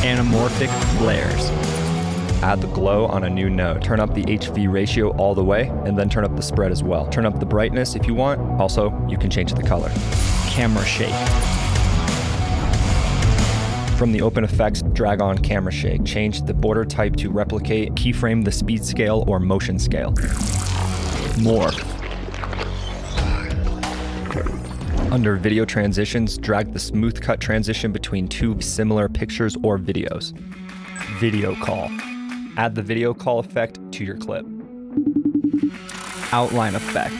anamorphic flares. Add the glow on a new node. Turn up the HV ratio all the way, and then turn up the spread as well. Turn up the brightness if you want. Also, you can change the color. Camera shake. From the Open Effects, drag on Camera Shake. Change the border type to replicate. Keyframe the speed scale or motion scale. Morph. Under Video Transitions, drag the smooth cut transition between two similar pictures or videos. Video call. Add the video call effect to your clip. Outline effect.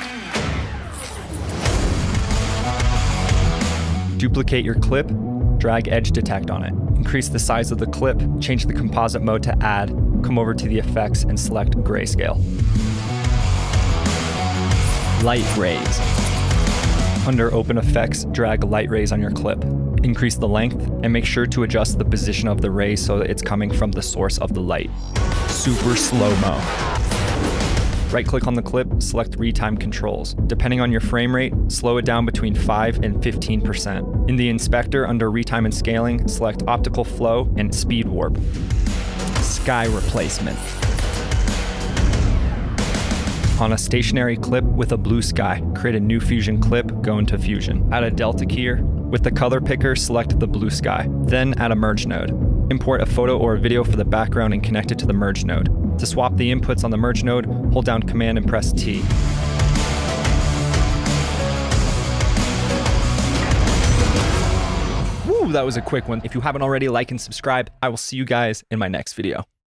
Duplicate your clip, drag edge detect on it. Increase the size of the clip, change the composite mode to add, come over to the effects and select grayscale. Light rays. Under Open Effects, drag light rays on your clip. Increase the length and make sure to adjust the position of the ray so that it's coming from the source of the light. Super slow-mo. Right-click on the clip, select Retime Controls. Depending on your frame rate, slow it down between 5 and 15%. In the inspector, under Retime and Scaling, select Optical Flow and Speed Warp. Sky replacement. On a stationary clip with a blue sky, create a new Fusion clip, go into Fusion. Add a delta keyer. With the color picker, select the blue sky. Then add a merge node. Import a photo or a video for the background and connect it to the merge node. To swap the inputs on the merge node, hold down Command and press T. Woo, that was a quick one. If you haven't already, like and subscribe. I will see you guys in my next video.